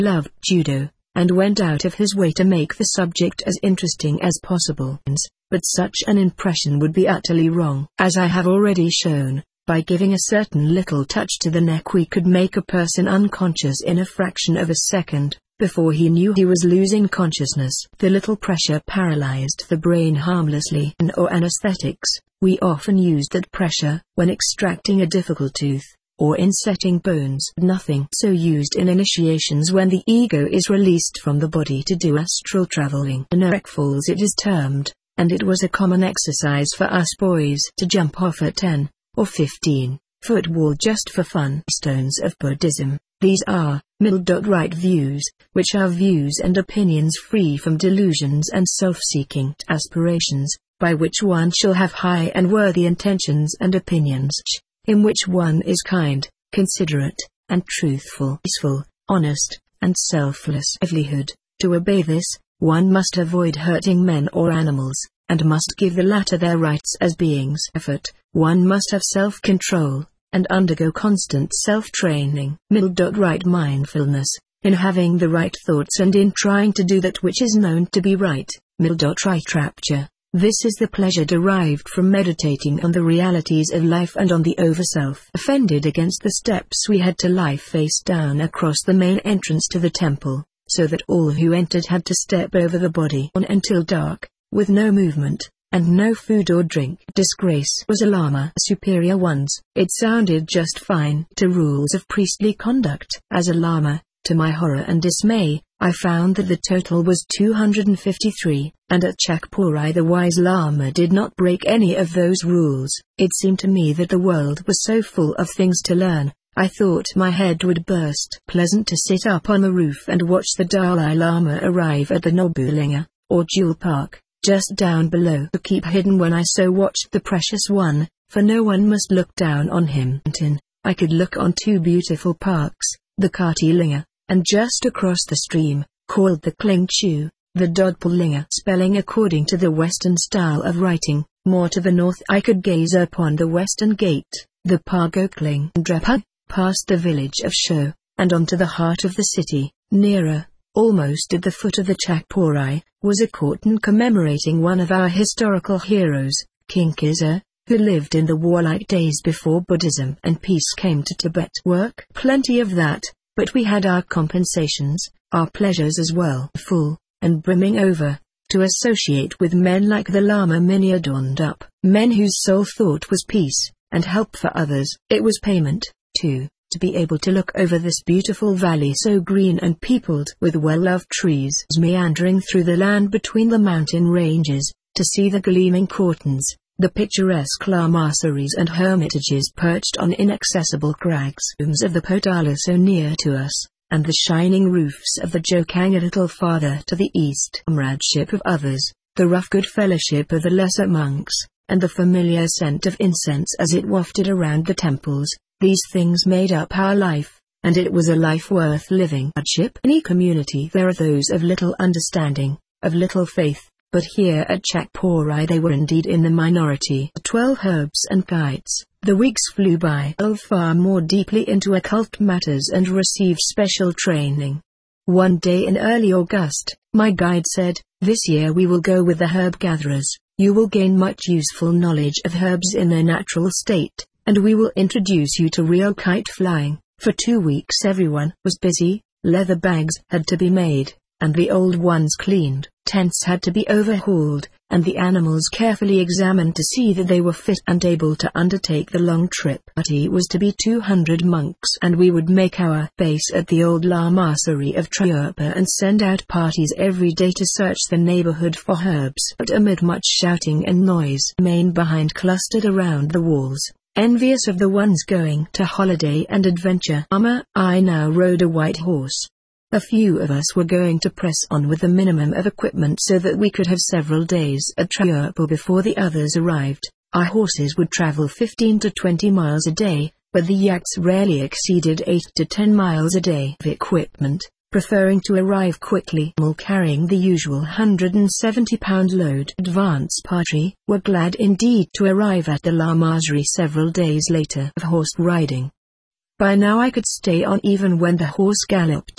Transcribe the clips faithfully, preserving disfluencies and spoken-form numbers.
loved judo, and went out of his way to make the subject as interesting as possible. But such an impression would be utterly wrong. As I have already shown, by giving a certain little touch to the neck we could make a person unconscious in a fraction of a second, before he knew he was losing consciousness. The little pressure paralyzed the brain harmlessly. In our anesthetics, we often used that pressure when extracting a difficult tooth, or in setting bones. Nothing so used in initiations when the ego is released from the body to do astral traveling. In falls it is termed, and it was a common exercise for us boys to jump off a ten or fifteen foot wall just for fun. Stones of Buddhism. These are middle-right views, which are views and opinions free from delusions and self-seeking aspirations, by which one shall have high and worthy intentions and opinions, in which one is kind, considerate, and truthful, peaceful, honest, and selfless. Livelihood. To obey this, one must avoid hurting men or animals, and must give the latter their rights as beings. Effort. One must have self-control, and undergo constant self-training. Middle-right mindfulness, in having the right thoughts and in trying to do that which is known to be right. Middle-right rapture. This is the pleasure derived from meditating on the realities of life and on the over-self. Offended against the steps we had to lie face down across the main entrance to the temple, so that all who entered had to step over the body on until dark, with no movement, and no food or drink. Disgrace was a lama, superior ones. It sounded just fine to rules of priestly conduct. As a lama, to my horror and dismay, I found that the total was two hundred fifty-three, and at Chakporai the wise lama did not break any of those rules. It seemed to me that the world was so full of things to learn, I thought my head would burst. Pleasant to sit up on the roof and watch the Dalai Lama arrive at the Nobulinga, or Jewel Park, just down below. To keep hidden when I so watched the precious one, for no one must look down on him. I could look on two beautiful parks, the Katilinga, and just across the stream, called the Klingchu, the Dodpolinga, spelling according to the Western style of writing. More to the north I could gaze upon the Western Gate, the Pagokling Drepa, past the village of Sho, and onto the heart of the city. Nearer, almost at the foot of the Chakporai, was a curtain commemorating one of our historical heroes, King Kizar, who lived in the warlike days before Buddhism and peace came to Tibet. Work, plenty of that. But we had our compensations, our pleasures as well, full, and brimming over, to associate with men like the Lama Minya Dondup, men whose sole thought was peace, and help for others. It was payment, too, to be able to look over this beautiful valley so green and peopled with well-loved trees meandering through the land between the mountain ranges, to see the gleaming curtains, the picturesque lamaseries and hermitages perched on inaccessible crags of the Potala so near to us, and the shining roofs of the Jokang a little farther to the east. Comradeship of others, the rough good fellowship of the lesser monks, and the familiar scent of incense as it wafted around the temples, these things made up our life, and it was a life worth living. Hardship. In any community there are those of little understanding, of little faith. But here at Chakporai they were indeed in the minority. Twelve herbs and guides. The weeks flew by. Delve far more deeply into occult matters and received special training. One day in early August, my guide said, "This year we will go with the herb gatherers. You will gain much useful knowledge of herbs in their natural state, and we will introduce you to real kite flying." For two weeks everyone was busy. Leather bags had to be made, and the old ones cleaned. Tents had to be overhauled, and the animals carefully examined to see that they were fit and able to undertake the long trip. It was to be two hundred monks, and we would make our base at the old lamasery of Trayurpa and send out parties every day to search the neighborhood for herbs. But amid much shouting and noise, men behind clustered around the walls, envious of the ones going to holiday and adventure. Amma, I now rode a white horse. A few of us were going to press on with the minimum of equipment so that we could have several days at Trayurpa before the others arrived. Our horses would travel fifteen to twenty miles a day, but the yaks rarely exceeded eight to ten miles a day of equipment, preferring to arrive quickly. While carrying the usual one hundred seventy pound load, advance party were glad indeed to arrive at the lamasery several days later. Of horse riding. By now I could stay on even when the horse galloped.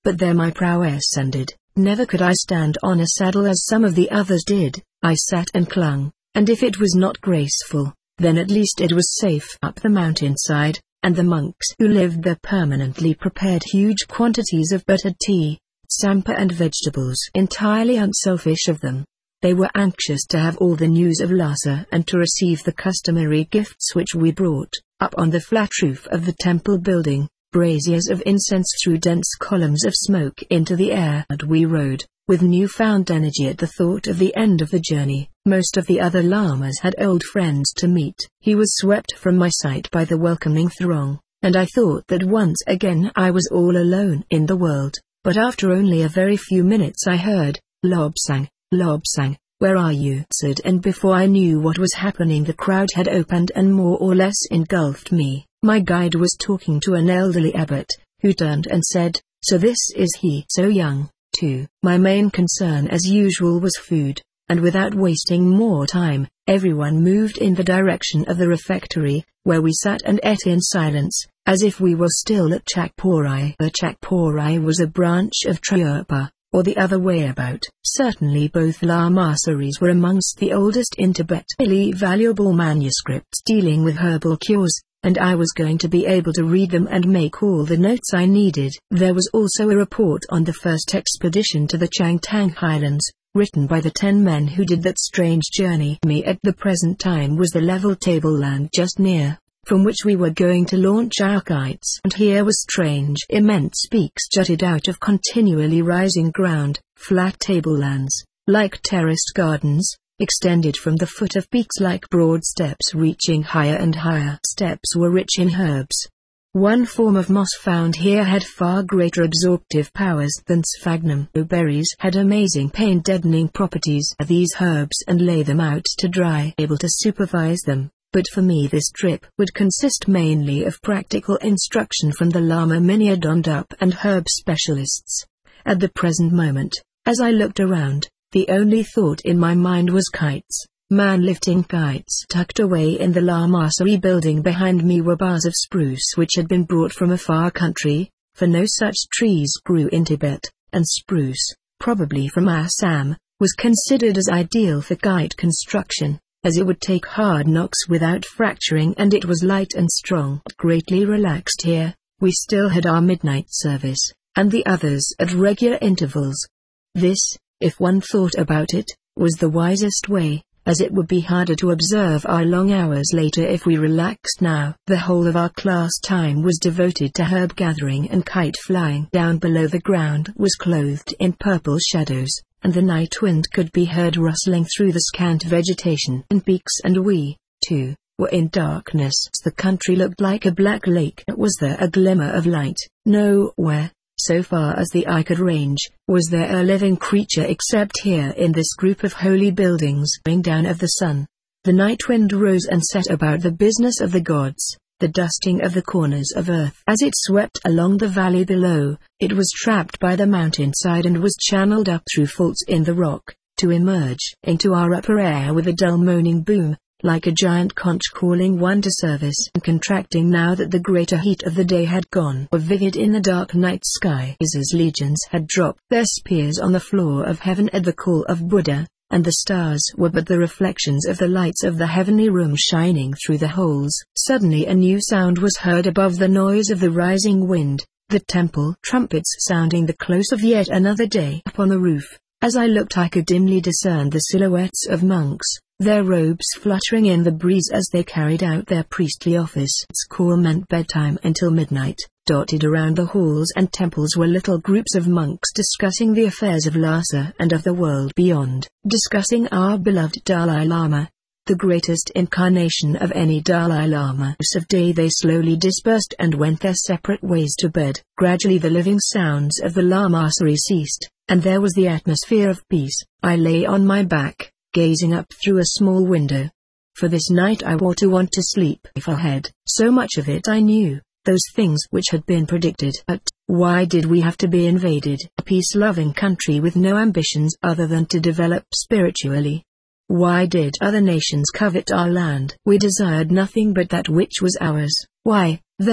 but there my prowess ended. Never could I stand on a saddle as some of the others did. I sat and clung, and if it was not graceful, then at least it was safe. Up the mountainside, and the monks who lived there permanently prepared huge quantities of buttered tea, sampa and vegetables. Entirely unselfish of them, they were anxious to have all the news of Lhasa and to receive the customary gifts which we brought. Up on the flat roof of the temple building, braziers of incense threw dense columns of smoke into the air, and we rode, with newfound energy at the thought of the end of the journey. Most of the other lamas had old friends to meet. He was swept from my sight by the welcoming throng, and I thought that once again I was all alone in the world. But after only a very few minutes I heard, "Lobsang, Lobsang, where are you?" said, and before I knew what was happening the crowd had opened and more or less engulfed me. My guide was talking to an elderly abbot, who turned and said, "So this is he, so young, too." My main concern as usual was food, and without wasting more time, everyone moved in the direction of the refectory, where we sat and ate in silence, as if we were still at Chakporai. The Chakporai was a branch of Trayurpa, or the other way about. Certainly both lamaseries were amongst the oldest in Tibet. Really valuable manuscripts dealing with herbal cures, and I was going to be able to read them and make all the notes I needed. There was also a report on the first expedition to the Changtang Highlands, written by the ten men who did that strange journey. Me at the present time was the level tableland just near, from which we were going to launch our kites. And here was strange immense peaks jutted out of continually rising ground, flat tablelands, like terraced gardens, extended from the foot of peaks like broad steps reaching higher and higher. Steps were rich in herbs. One form of moss found here had far greater absorptive powers than sphagnum. Berries had amazing pain-deadening properties. These herbs and lay them out to dry, able to supervise them. But for me this trip would consist mainly of practical instruction from the Lama Minya Dondup and herb specialists. At the present moment, as I looked around, the only thought in my mind was kites, man-lifting kites. Tucked away in the Lamassery building behind me were bars of spruce which had been brought from a far country, for no such trees grew in Tibet, and spruce, probably from Assam, was considered as ideal for kite construction, as it would take hard knocks without fracturing and it was light and strong. Greatly relaxed here, we still had our midnight service, and the others at regular intervals. This, if one thought about it, was the wisest way, as it would be harder to observe our long hours later if we relaxed now. The whole of our class time was devoted to herb gathering and kite flying. Down below the ground was clothed in purple shadows, and the night wind could be heard rustling through the scant vegetation and peaks, and we, too, were in darkness. The country looked like a black lake. Was there a glimmer of light? Nowhere, so far as the eye could range, was there a living creature except here in this group of holy buildings. Going down of the sun, the night wind rose and set about the business of the gods, the dusting of the corners of earth. As it swept along the valley below, it was trapped by the mountainside and was channeled up through faults in the rock, to emerge into our upper air with a dull moaning boom, like a giant conch calling one to service, and contracting now that the greater heat of the day had gone. Were vivid in the dark night sky. As legions had dropped their spears on the floor of heaven at the call of Buddha, and the stars were but the reflections of the lights of the heavenly room shining through the holes. Suddenly a new sound was heard above the noise of the rising wind, the temple trumpets sounding the close of yet another day. Upon the roof, as I looked I could dimly discern the silhouettes of monks, their robes fluttering in the breeze as they carried out their priestly office. Its call meant bedtime until midnight. Dotted around the halls and temples were little groups of monks discussing the affairs of Lhasa and of the world beyond, discussing our beloved Dalai Lama, the greatest incarnation of any Dalai Lama. Of day they slowly dispersed and went their separate ways to bed. Gradually the living sounds of the Lamassery ceased, and there was the atmosphere of peace. I lay on my back, gazing up through a small window. For this night I ought to want to sleep. If I had, so much of it I knew, those things which had been predicted. But why did we have to be invaded? A peace-loving country with no ambitions other than to develop spiritually. Why did other nations covet our land? We desired nothing but that which was ours. Why, then,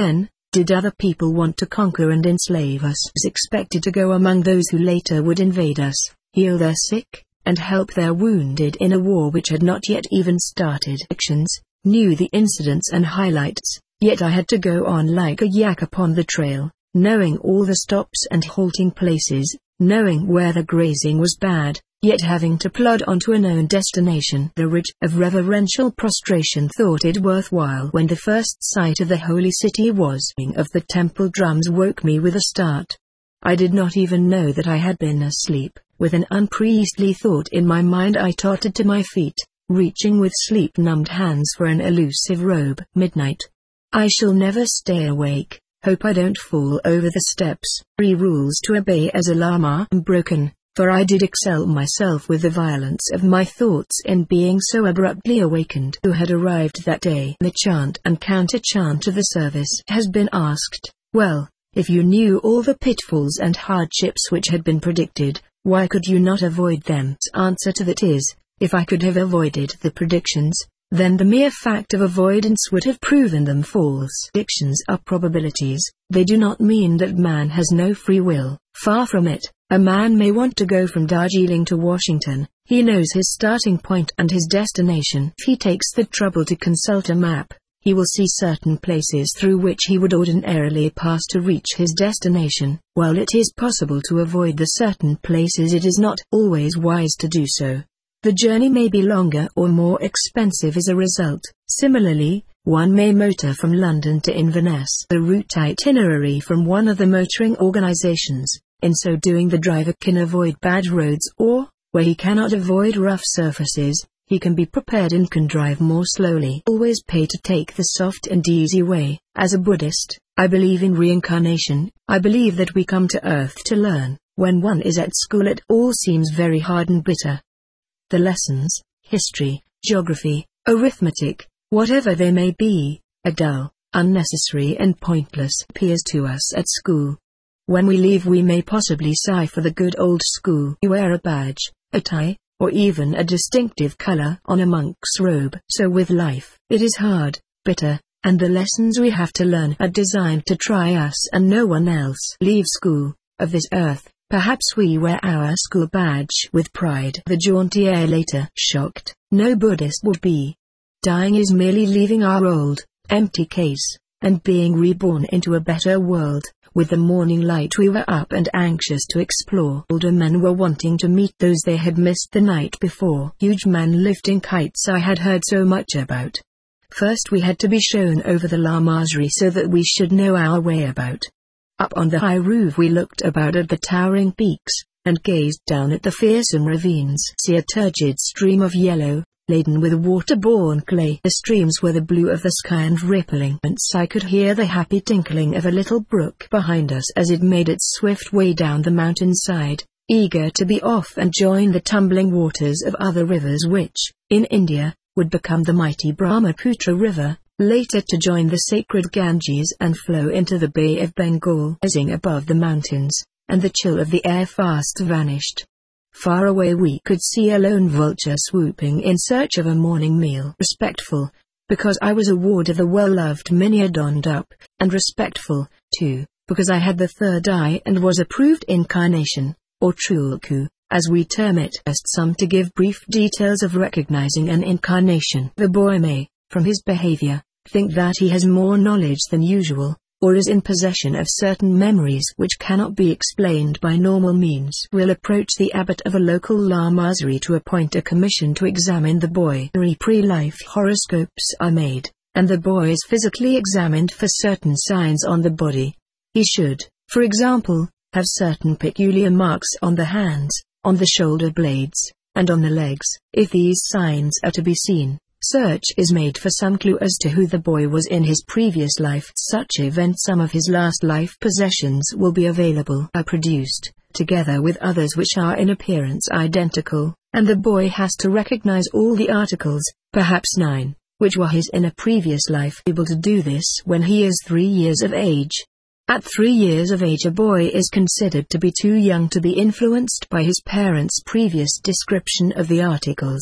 Did other people want to conquer and enslave us? Was expected to go among those who later would invade us, heal their sick, and help their wounded in a war which had not yet even started. Actions, knew the incidents and highlights, yet I had to go on like a yak upon the trail, knowing all the stops and halting places, knowing where the grazing was bad, yet having to plod on to a known destination. The ridge of reverential prostration thought it worthwhile when the first sight of the holy city was of the temple drums woke me with a start. I did not even know that I had been asleep. With an unpriestly thought in my mind I tottered to my feet, reaching with sleep-numbed hands for an elusive robe. Midnight. I shall never stay awake. Hope I don't fall over the steps. Three rules to obey as a lama. Broken, for I did excel myself with the violence of my thoughts in being so abruptly awakened. Who had arrived that day? The chant and counter-chant of the service has been asked. Well, if you knew all the pitfalls and hardships which had been predicted, why could you not avoid them? The answer to that is, if I could have avoided the predictions, then the mere fact of avoidance would have proven them false. Predictions are probabilities. They do not mean that man has no free will. Far from it. A man may want to go from Darjeeling to Washington. He knows his starting point and his destination. If he takes the trouble to consult a map, he will see certain places through which he would ordinarily pass to reach his destination. While it is possible to avoid the certain places, it is not always wise to do so. The journey may be longer or more expensive as a result. Similarly, one may motor from London to Inverness, the route itinerary from one of the motoring organizations. In so doing, the driver can avoid bad roads, or, where he cannot avoid rough surfaces, he can be prepared and can drive more slowly. Always pay to take the soft and easy way. As a Buddhist, I believe in reincarnation. I believe that we come to earth to learn. When one is at school, it all seems very hard and bitter. The lessons, history, geography, arithmetic, whatever they may be, are dull, unnecessary and pointless. Appears to us at school. When we leave, we may possibly sigh for the good old school. You wear a badge, a tie, or even a distinctive color on a monk's robe. So with life, it is hard, bitter, and the lessons we have to learn are designed to try us and no one else. Leave school, of this earth. Perhaps we wear our school badge with pride. The jaunty air later. Shocked, no Buddhist would be. Dying is merely leaving our old, empty case, and being reborn into a better world. With the morning light we were up and anxious to explore. Older men were wanting to meet those they had missed the night before. Huge man lifting kites I had heard so much about. First we had to be shown over the Lamasery so that we should know our way about. Up on the high roof we looked about at the towering peaks, and gazed down at the fearsome ravines. See a turgid stream of yellow, laden with water-borne clay. The streams were the blue of the sky and rippling. Once I could hear the happy tinkling of a little brook behind us as it made its swift way down the mountainside, eager to be off and join the tumbling waters of other rivers which, in India, would become the mighty Brahmaputra River, later to join the sacred Ganges and flow into the Bay of Bengal. Rising above the mountains, and the chill of the air fast vanished. Far away we could see a lone vulture swooping in search of a morning meal. Respectful, because I was a ward of the well-loved Minya Dondup, and respectful, too, because I had the third eye and was a proved incarnation, or Trulku, as we term it. Asked some to give brief details of recognizing an incarnation. The boy may, from his behavior, think that he has more knowledge than usual, or is in possession of certain memories which cannot be explained by normal means. Will approach the abbot of a local lamasery to appoint a commission to examine the boy. Pre-life horoscopes are made, and the boy is physically examined for certain signs on the body. He should, for example, have certain peculiar marks on the hands, on the shoulder blades, and on the legs. If these signs are to be seen, search is made for some clue as to who the boy was in his previous life. Such event, some of his last life possessions will be available, are produced, together with others which are in appearance identical, and the boy has to recognize all the articles, perhaps nine, which were his in a previous life. Able to do this when he is three years of age. At three years of age, a boy is considered to be too young to be influenced by his parents' previous description of the articles.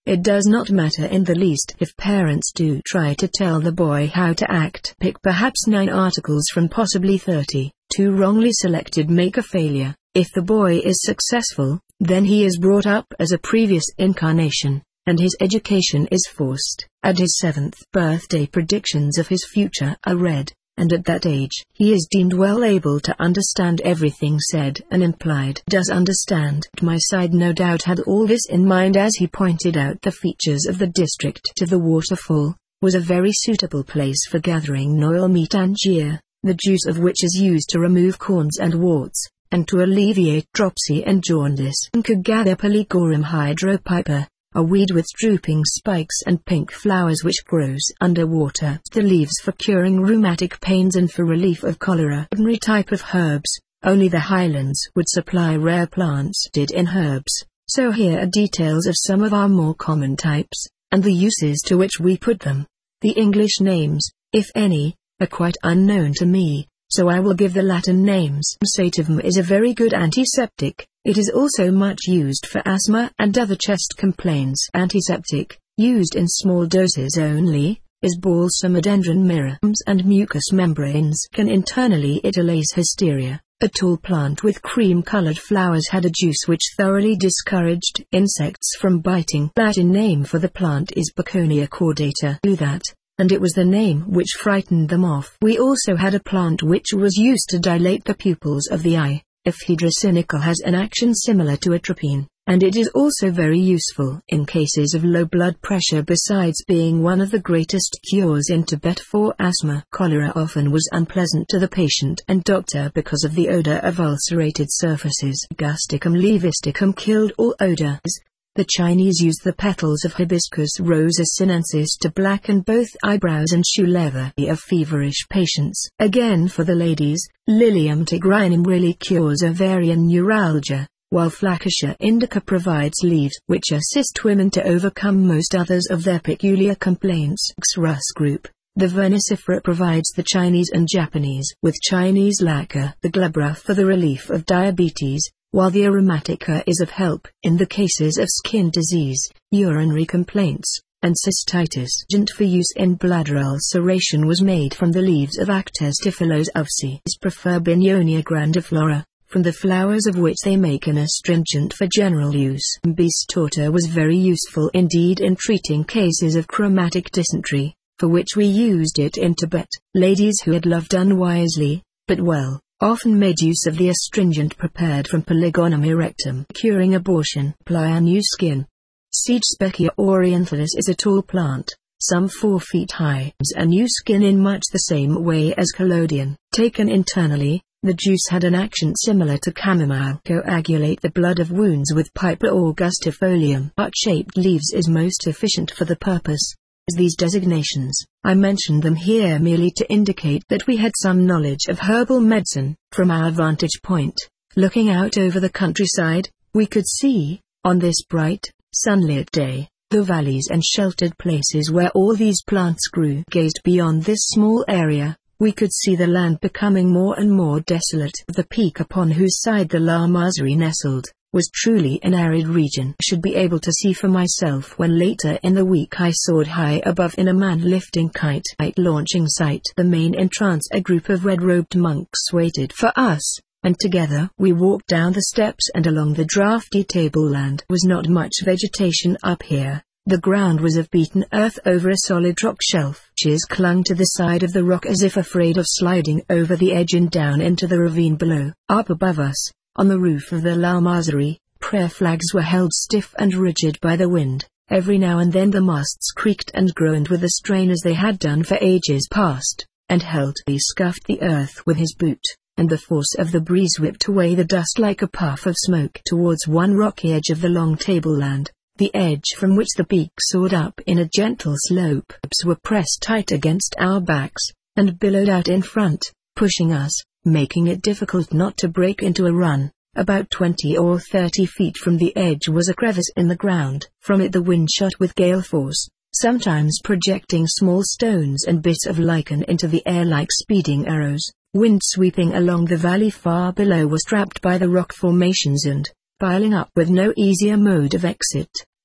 It does not matter in the least if parents do try to tell the boy how to act. Pick perhaps nine articles from possibly thirty. Two wrongly selected make a failure. If the boy is successful, then he is brought up as a previous incarnation, and his education is forced. At his seventh birthday, predictions of his future are read, and at that age he is deemed well able to understand everything said and implied. Does understand. My side no doubt had all this in mind as he pointed out the features of the district. To the waterfall was a very suitable place for gathering Noil meat Angier, the juice of which is used to remove corns and warts, and to alleviate dropsy and jaundice. And could gather Palicorum hydropiper, a weed with drooping spikes and pink flowers which grows under water. The leaves for curing rheumatic pains and for relief of cholera. Ordinary type of herbs, only the highlands would supply rare plants did in herbs, so here are details of some of our more common types, and the uses to which we put them. The English names, if any, are quite unknown to me, so I will give the Latin names. Sativum is a very good antiseptic. It is also much used for asthma and other chest complaints. Antiseptic, used in small doses only, is Balsamodendron myrrhums and mucous membranes. Can internally Italace hysteria, a tall plant with cream-colored flowers, had a juice which thoroughly discouraged insects from biting. Latin name for the plant is Bacconia cordata. Do that, and it was the name which frightened them off. We also had a plant which was used to dilate the pupils of the eye. Ephedra cynica has an action similar to atropine, and it is also very useful in cases of low blood pressure, besides being one of the greatest cures in Tibet for asthma. Cholera often was unpleasant to the patient and doctor because of the odor of ulcerated surfaces. Gusticum levisticum killed all odors. The Chinese used the petals of Hibiscus rosa sinensis to blacken both eyebrows and shoe leather of feverish patients. Again, for the ladies, Lilium tigrinum really cures ovarian neuralgia, while Flaccacea indica provides leaves which assist women to overcome most others of their peculiar complaints. Xrus group. The vernicifera provides the Chinese and Japanese with Chinese lacquer. The glabra for the relief of diabetes, while the aromatica is of help in the cases of skin disease, urinary complaints, and cystitis. Agent for use in bladder ulceration was made from the leaves of Actes typhilos ovsi. Prefer Bignonia grandiflora, from the flowers of which they make an astringent for general use. Beast torta was very useful indeed in treating cases of chromatic dysentery, for which we used it in Tibet. Ladies who had loved unwisely, but well, often made use of the astringent prepared from Polygonum erectum. Curing abortion. Apply a new skin. Siege Specia orientalis is a tall plant, some four feet high. A new skin in much the same way as collodion. Taken internally, the juice had an action similar to chamomile. Coagulate the blood of wounds with Piper augustifolium. Heart-shaped leaves is most efficient for the purpose. These designations, I mention them here merely to indicate that we had some knowledge of herbal medicine. From our vantage point, looking out over the countryside, we could see, on this bright, sunlit day, the valleys and sheltered places where all these plants grew. Gazed beyond this small area, we could see the land becoming more and more desolate. The peak upon whose side the La Mazri nestled was truly an arid region. I should be able to see for myself when later in the week I soared high above in a man-lifting kite at launching site. The main entrance, a group of red-robed monks waited for us, and together we walked down the steps and along the drafty tableland. There was not much vegetation up here. The ground was of beaten earth over a solid rock shelf. Cheers clung to the side of the rock as if afraid of sliding over the edge and down into the ravine below. Up above us, on the roof of the La Mazri, prayer flags were held stiff and rigid by the wind. Every now and then the masts creaked and groaned with the strain as they had done for ages past, and Heltley scuffed the earth with his boot, and the force of the breeze whipped away the dust like a puff of smoke. Towards one rocky edge of the long tableland, the edge from which the peak soared up in a gentle slope, were pressed tight against our backs, and billowed out in front, pushing us, making it difficult not to break into a run. About twenty or thirty feet from the edge was a crevice in the ground. From it the wind shot with gale force, sometimes projecting small stones and bits of lichen into the air like speeding arrows. Wind sweeping along the valley far below was trapped by the rock formations and, piling up with no easier mode of exit,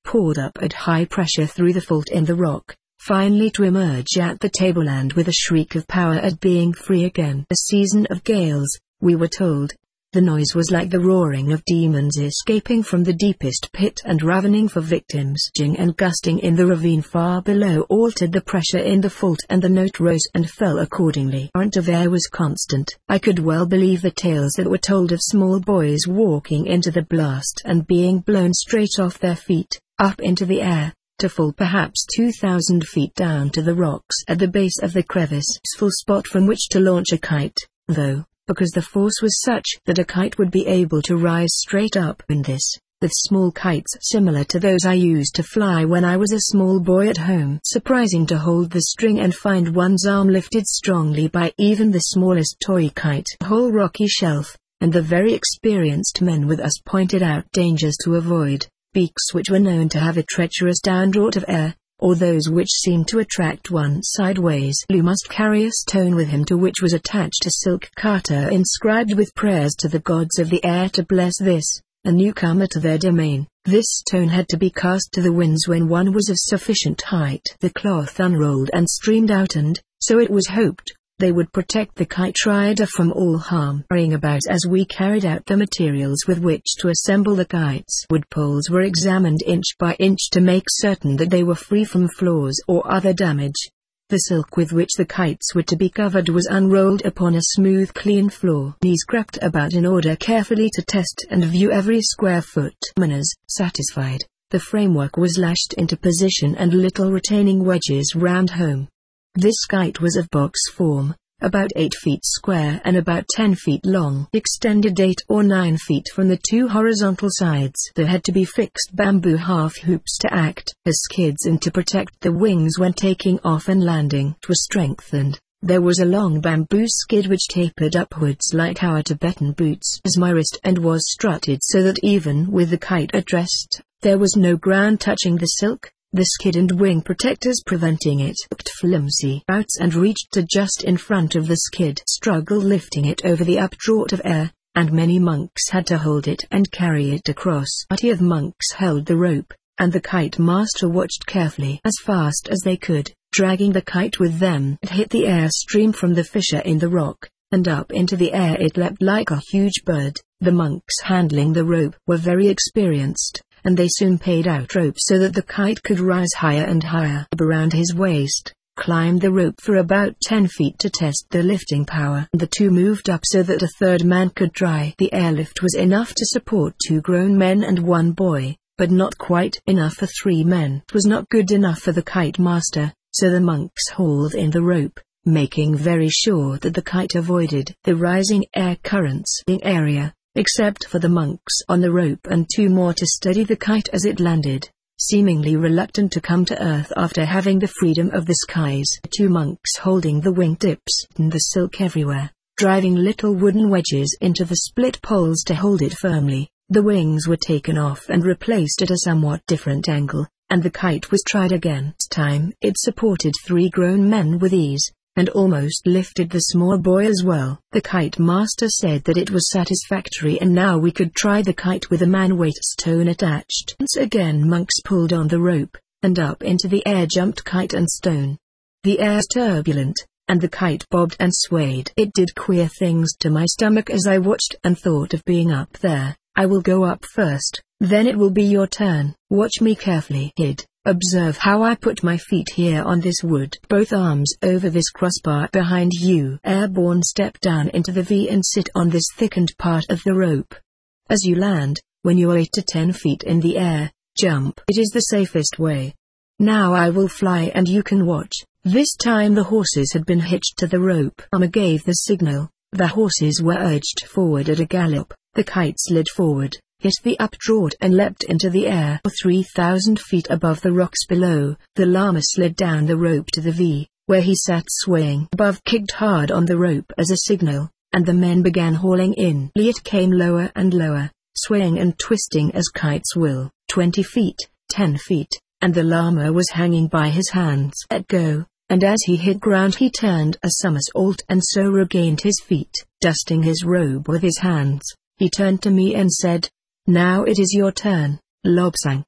poured up at high pressure through the fault in the rock, finally to emerge at the tableland with a shriek of power at being free again. A season of gales, we were told. The noise was like the roaring of demons escaping from the deepest pit and ravening for victims. Jing and gusting in the ravine far below altered the pressure in the fault, and the note rose and fell accordingly. The current of air was constant. I could well believe the tales that were told of small boys walking into the blast and being blown straight off their feet, up into the air, to fall perhaps two thousand feet down to the rocks at the base of the crevice. Full spot from which to launch a kite, though, because the force was such that a kite would be able to rise straight up in this, with small kites similar to those I used to fly when I was a small boy at home. Surprising to hold the string and find one's arm lifted strongly by even the smallest toy kite. The whole rocky shelf, and the very experienced men with us pointed out dangers to avoid, beaks which were known to have a treacherous downdraught of air, or those which seemed to attract one sideways. Lu must carry a stone with him to which was attached a silk cutter inscribed with prayers to the gods of the air to bless this, a newcomer to their domain. This stone had to be cast to the winds when one was of sufficient height. The cloth unrolled and streamed out, and, so it was hoped, they would protect the kite rider from all harm. Hurrying about as we carried out the materials with which to assemble the kites. Wood poles were examined inch by inch to make certain that they were free from flaws or other damage. The silk with which the kites were to be covered was unrolled upon a smooth clean floor. These crept about in order carefully to test and view every square foot. Miners, satisfied, the framework was lashed into position and little retaining wedges rammed home. This kite was of box form, about eight feet square and about ten feet long, extended eight or nine feet from the two horizontal sides. There had to be fixed bamboo half hoops to act as skids and to protect the wings when taking off and landing. It was strengthened. There was a long bamboo skid which tapered upwards like our Tibetan boots as my wrist and was strutted so that even with the kite at rest, there was no ground touching the silk, the skid and wing protectors preventing it. Hooked flimsy outs and reached to just in front of the skid, struggled lifting it over the updraught of air, and many monks had to hold it and carry it across. A party of monks held the rope, and the kite master watched carefully. As fast as they could, dragging the kite with them, it hit the air stream from the fissure in the rock, and up into the air it leapt like a huge bird. The monks handling the rope were very experienced, and they soon paid out rope so that the kite could rise higher and higher. Around his waist, climbed the rope for about ten feet to test the lifting power. The two moved up so that a third man could try. The airlift was enough to support two grown men and one boy, but not quite enough for three men. It was not good enough for the kite master, so the monks hauled in the rope, making very sure that the kite avoided the rising air currents in area, except for the monks on the rope and two more to steady the kite as it landed, seemingly reluctant to come to earth after having the freedom of the skies. Two monks holding the wing tips and the silk everywhere, driving little wooden wedges into the split poles to hold it firmly. The wings were taken off and replaced at a somewhat different angle, and the kite was tried again. This time it supported three grown men with ease, and almost lifted the small boy as well. The kite master said that it was satisfactory and now we could try the kite with a man-weight stone attached. Once again monks pulled on the rope, and up into the air jumped kite and stone. The air's turbulent, and the kite bobbed and swayed. It did queer things to my stomach as I watched and thought of being up there. I will go up first, then it will be your turn. Watch me carefully, Hid. Observe how I put my feet here on this wood, both arms over this crossbar behind you. Airborne, step down into the V and sit on this thickened part of the rope. As you land, when you're eight to ten feet in the air, jump. It is the safest way. Now I will fly and you can watch. This time the horses had been hitched to the rope. Amma gave the signal. The horses were urged forward at a gallop. The kite slid forward, hit the updraught and leapt into the air. three thousand feet above the rocks below, the llama slid down the rope to the V, where he sat swaying above, kicked hard on the rope as a signal, and the men began hauling in. It came lower and lower, swaying and twisting as kites will. Twenty feet, ten feet, and the llama was hanging by his hands. Let go, and as he hit ground he turned a somersault and so regained his feet. Dusting his robe with his hands, he turned to me and said, "Now it is your turn, Lobsang."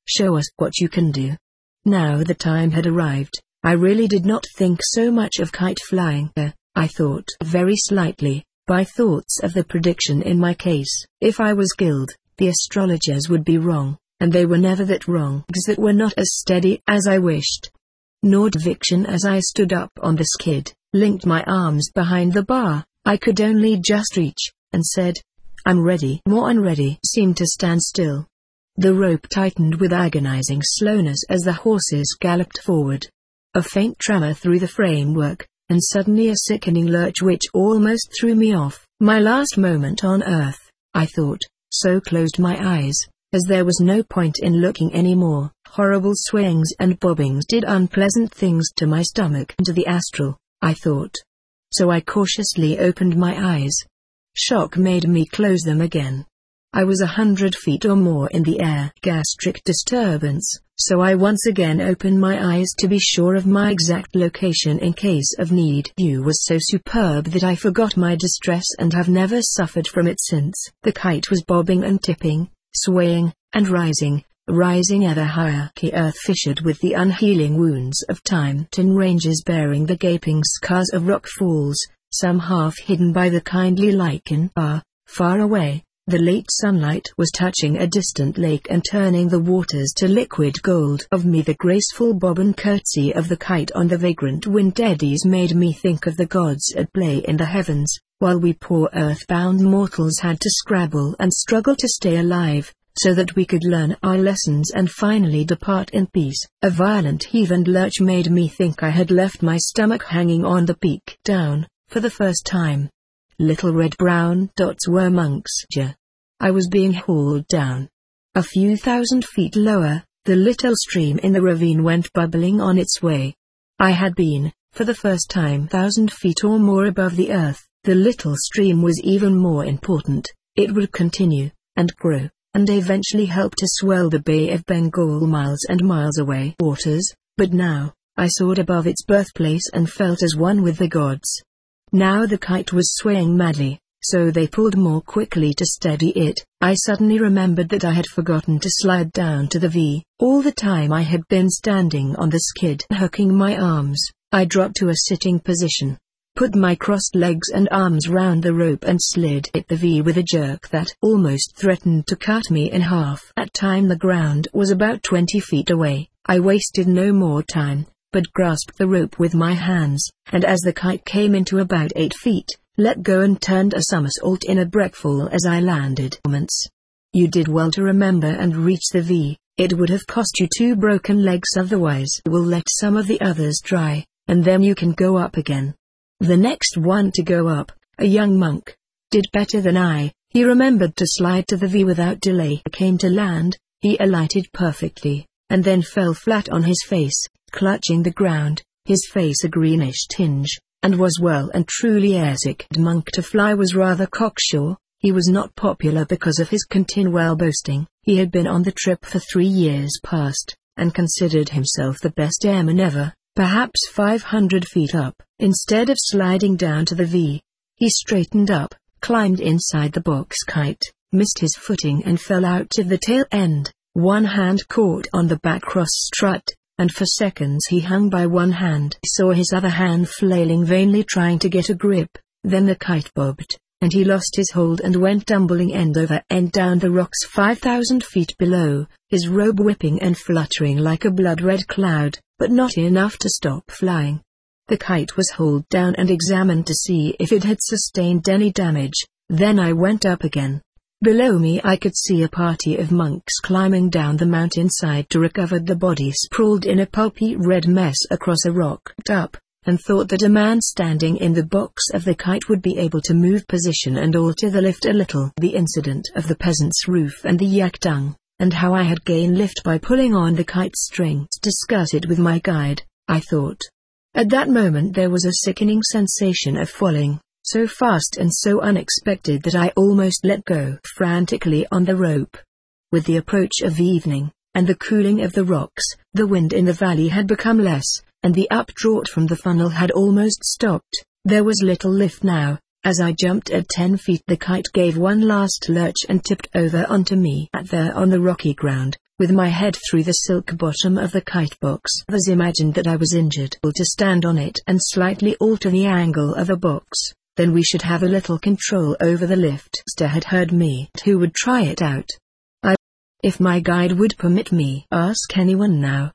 Show us what you can do. Now the time had arrived. I really did not think so much of kite flying. Uh, I thought very slightly, by thoughts of the prediction in my case. If I was killed, the astrologers would be wrong, and they were never that wrong, because that were not as steady as I wished. Nor conviction. As I stood up on the skid, linked my arms behind the bar, I could only just reach, and said, "I'm ready." More unready seemed to stand still. The rope tightened with agonizing slowness as the horses galloped forward. A faint tremor through the framework, and suddenly a sickening lurch which almost threw me off. My last moment on earth, I thought, so closed my eyes, as there was no point in looking any more. Horrible swings and bobbings did unpleasant things to my stomach and to the astral, I thought. So I cautiously opened my eyes. Shock made me close them again. I was a hundred feet or more in the air. Gastric disturbance, so I once again opened my eyes to be sure of my exact location in case of need. View was so superb that I forgot my distress and have never suffered from it since. The kite was bobbing and tipping, swaying, and rising, rising ever higher. The earth fissured with the unhealing wounds of time. Tin ranges bearing the gaping scars of rock falls, some half hidden by the kindly lichen. Far, far away, the late sunlight was touching a distant lake and turning the waters to liquid gold. Of me the graceful bob and curtsy of the kite on the vagrant wind eddies made me think of the gods at play in the heavens, while we poor earth-bound mortals had to scrabble and struggle to stay alive, so that we could learn our lessons and finally depart in peace. A violent heave and lurch made me think I had left my stomach hanging on the peak. Down, for the first time. Little red-brown dots were monks. I was being hauled down. A few thousand feet lower, the little stream in the ravine went bubbling on its way. I had been, for the first time, thousand feet or more above the earth. The little stream was even more important. It would continue, and grow, and eventually help to swell the Bay of Bengal miles and miles away waters, but now, I soared above its birthplace and felt as one with the gods. Now the kite was swaying madly, so they pulled more quickly to steady it. I suddenly remembered that I had forgotten to slide down to the V. All the time I had been standing on the skid. Hooking my arms, I dropped to a sitting position, put my crossed legs and arms round the rope and slid at the V with a jerk that almost threatened to cut me in half. At time the ground was about twenty feet away. I wasted no more time, but grasped the rope with my hands, and as the kite came into about eight feet, let go and turned a somersault in a breakfall as I landed. Moments. You did well to remember and reach the V. It would have cost you two broken legs otherwise. We'll let some of the others dry, and then you can go up again. The next one to go up, a young monk, did better than I. He remembered to slide to the V without delay. Came to land, he alighted perfectly, and then fell flat on his face, clutching the ground, his face a greenish tinge, and was well and truly airsick. Monk to fly was rather cocksure. He was not popular because of his continual boasting. He had been on the trip for three years past, and considered himself the best airman ever, perhaps five hundred feet up. Instead of sliding down to the V, he straightened up, climbed inside the box kite, missed his footing and fell out to the tail end. One hand caught on the back cross strut, and for seconds he hung by one hand. I saw his other hand flailing vainly trying to get a grip. Then the kite bobbed, and he lost his hold and went tumbling end over end down the rocks five thousand feet below, his robe whipping and fluttering like a blood-red cloud, but not enough to stop flying. The kite was hauled down and examined to see if it had sustained any damage. Then I went up again. Below me I could see a party of monks climbing down the mountainside to recover. The body sprawled in a pulpy red mess across a rock. Up, and thought that a man standing in the box of the kite would be able to move position and alter the lift a little. The incident of the peasant's roof and the yak dung, and how I had gained lift by pulling on the kite string. Discuss it with my guide, I thought. At that moment there was a sickening sensation of falling, so fast and so unexpected that I almost let go frantically on the rope. With the approach of evening, and the cooling of the rocks, the wind in the valley had become less, and the updraught from the funnel had almost stopped. There was little lift now. As I jumped at ten feet the kite gave one last lurch and tipped over onto me. At there on the rocky ground, with my head through the silk bottom of the kite box. Others imagined that I was injured. To stand on it and slightly alter the angle of the box, then we should have a little control over the lift. Ster had heard me. Who would try it out? I, if my guide would permit me. Ask anyone now.